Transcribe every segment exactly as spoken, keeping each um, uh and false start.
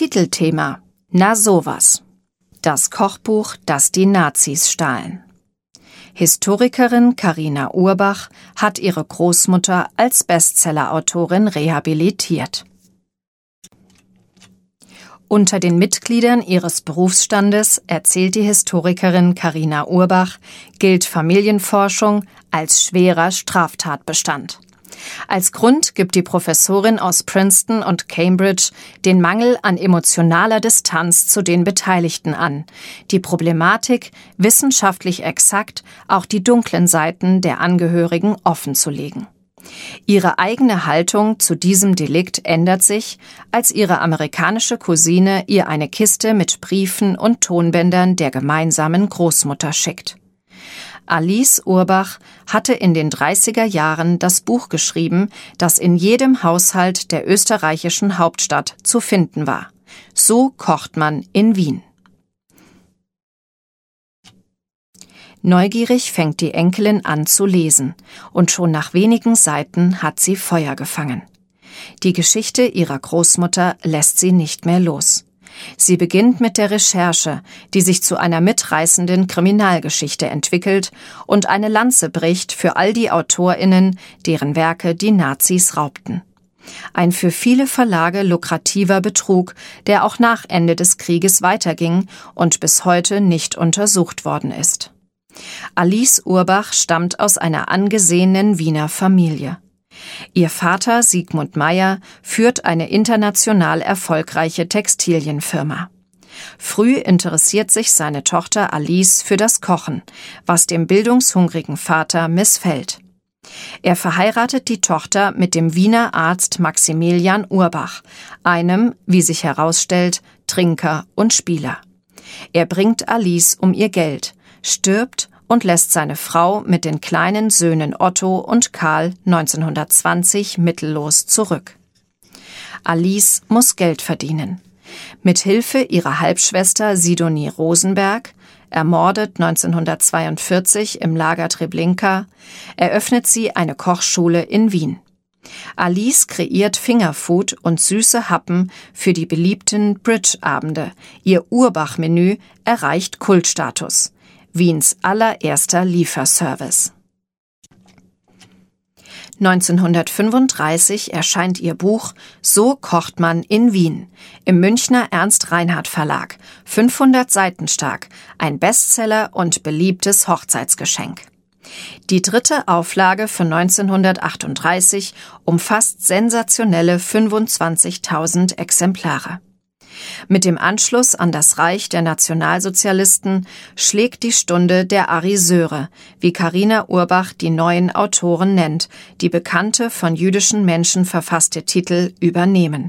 Titelthema: Na sowas. Das Kochbuch, das die Nazis stahlen. Historikerin Carina Urbach hat ihre Großmutter als Bestsellerautorin rehabilitiert. Unter den Mitgliedern ihres Berufsstandes, erzählt die Historikerin Carina Urbach, gilt Familienforschung als schwerer Straftatbestand. Als Grund gibt die Professorin aus Princeton und Cambridge den Mangel an emotionaler Distanz zu den Beteiligten an, die Problematik, wissenschaftlich exakt auch die dunklen Seiten der Angehörigen offenzulegen. Ihre eigene Haltung zu diesem Delikt ändert sich, als ihre amerikanische Cousine ihr eine Kiste mit Briefen und Tonbändern der gemeinsamen Großmutter schickt. Alice Urbach hatte in den dreißiger Jahren das Buch geschrieben, das in jedem Haushalt der österreichischen Hauptstadt zu finden war. So kocht man in Wien. Neugierig fängt die Enkelin an zu lesen, und schon nach wenigen Seiten hat sie Feuer gefangen. Die Geschichte ihrer Großmutter lässt sie nicht mehr los. Sie beginnt mit der Recherche, die sich zu einer mitreißenden Kriminalgeschichte entwickelt und eine Lanze bricht für all die AutorInnen, deren Werke die Nazis raubten. Ein für viele Verlage lukrativer Betrug, der auch nach Ende des Krieges weiterging und bis heute nicht untersucht worden ist. Alice Urbach stammt aus einer angesehenen Wiener Familie. Ihr Vater Sigmund Meyer führt eine international erfolgreiche Textilienfirma. Früh interessiert sich seine Tochter Alice für das Kochen, was dem bildungshungrigen Vater missfällt. Er verheiratet die Tochter mit dem Wiener Arzt Maximilian Urbach, einem, wie sich herausstellt, Trinker und Spieler. Er bringt Alice um ihr Geld, stirbt und lässt seine Frau mit den kleinen Söhnen Otto und Karl neunzehnhundertzwanzig mittellos zurück. Alice muss Geld verdienen. Mit Hilfe ihrer Halbschwester Sidonie Rosenberg, ermordet neunzehnhundertzweiundvierzig im Lager Treblinka, eröffnet sie eine Kochschule in Wien. Alice kreiert Fingerfood und süße Happen für die beliebten Bridge-Abende. Ihr Urbach-Menü erreicht Kultstatus. Wiens allererster Lieferservice. neunzehnhundertfünfunddreißig erscheint ihr Buch »So kocht man in Wien« im Münchner Ernst-Reinhardt-Verlag, fünfhundert Seiten stark, ein Bestseller und beliebtes Hochzeitsgeschenk. Die dritte Auflage von neunzehnhundertachtunddreißig umfasst sensationelle fünfundzwanzigtausend Exemplare. Mit dem Anschluss an das Reich der Nationalsozialisten schlägt die Stunde der Ariseure, wie Carina Urbach die neuen Autoren nennt, die bekannte von jüdischen Menschen verfasste Titel übernehmen.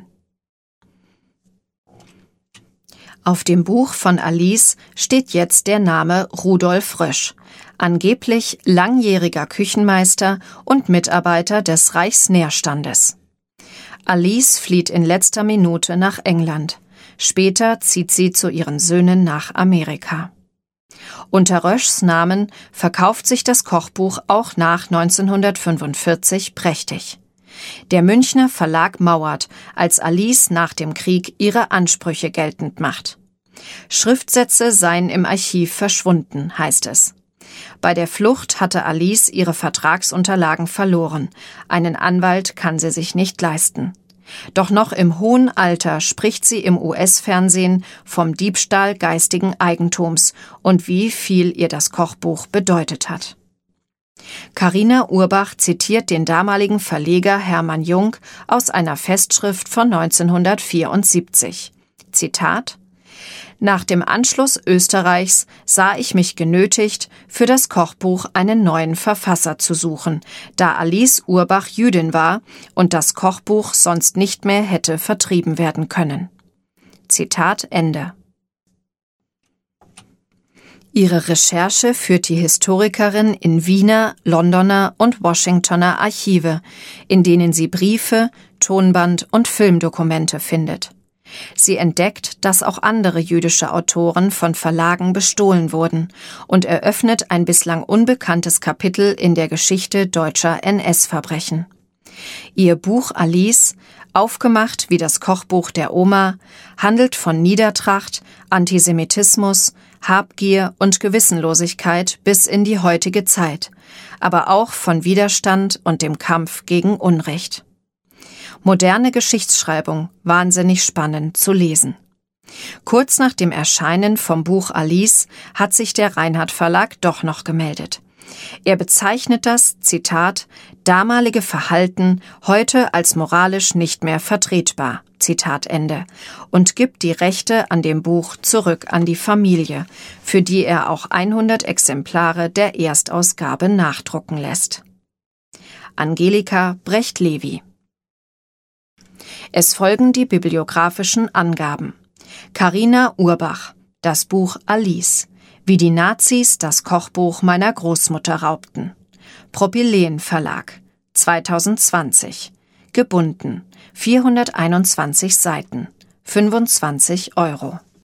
Auf dem Buch von Alice steht jetzt der Name Rudolf Rösch, angeblich langjähriger Küchenmeister und Mitarbeiter des Reichsnährstandes. Alice flieht in letzter Minute nach England. Später zieht sie zu ihren Söhnen nach Amerika. Unter Röschs Namen verkauft sich das Kochbuch auch nach neunzehnhundertfünfundvierzig prächtig. Der Münchner Verlag mauert, als Alice nach dem Krieg ihre Ansprüche geltend macht. Schriftsätze seien im Archiv verschwunden, heißt es. Bei der Flucht hatte Alice ihre Vertragsunterlagen verloren. Einen Anwalt kann sie sich nicht leisten. Doch noch im hohen Alter spricht sie im U S-Fernsehen vom Diebstahl geistigen Eigentums und wie viel ihr das Kochbuch bedeutet hat. Carina Urbach zitiert den damaligen Verleger Hermann Jung aus einer Festschrift von neunzehnhundertvierundsiebzig. Zitat: »Nach dem Anschluss Österreichs sah ich mich genötigt, für das Kochbuch einen neuen Verfasser zu suchen, da Alice Urbach Jüdin war und das Kochbuch sonst nicht mehr hätte vertrieben werden können.« Zitat Ende. Ihre Recherche führt die Historikerin in Wiener, Londoner und Washingtoner Archive, in denen sie Briefe, Tonband und Filmdokumente findet. Sie entdeckt, dass auch andere jüdische Autoren von Verlagen bestohlen wurden und eröffnet ein bislang unbekanntes Kapitel in der Geschichte deutscher N S-Verbrechen. Ihr Buch Alice, aufgemacht wie das Kochbuch der Oma, handelt von Niedertracht, Antisemitismus, Habgier und Gewissenlosigkeit bis in die heutige Zeit, aber auch von Widerstand und dem Kampf gegen Unrecht. Moderne Geschichtsschreibung, wahnsinnig spannend zu lesen. Kurz nach dem Erscheinen vom Buch Alice hat sich der Reinhardt Verlag doch noch gemeldet. Er bezeichnet das, Zitat, damalige Verhalten heute als moralisch nicht mehr vertretbar, Zitat Ende, und gibt die Rechte an dem Buch zurück an die Familie, für die er auch hundert Exemplare der Erstausgabe nachdrucken lässt. Angelika Brecht-Levi. Es folgen die bibliografischen Angaben. Carina Urbach, das Buch Alice, wie die Nazis das Kochbuch meiner Großmutter raubten. Propyläen Verlag, zweitausendzwanzig. Gebunden, vierhunderteinundzwanzig Seiten, fünfundzwanzig Euro.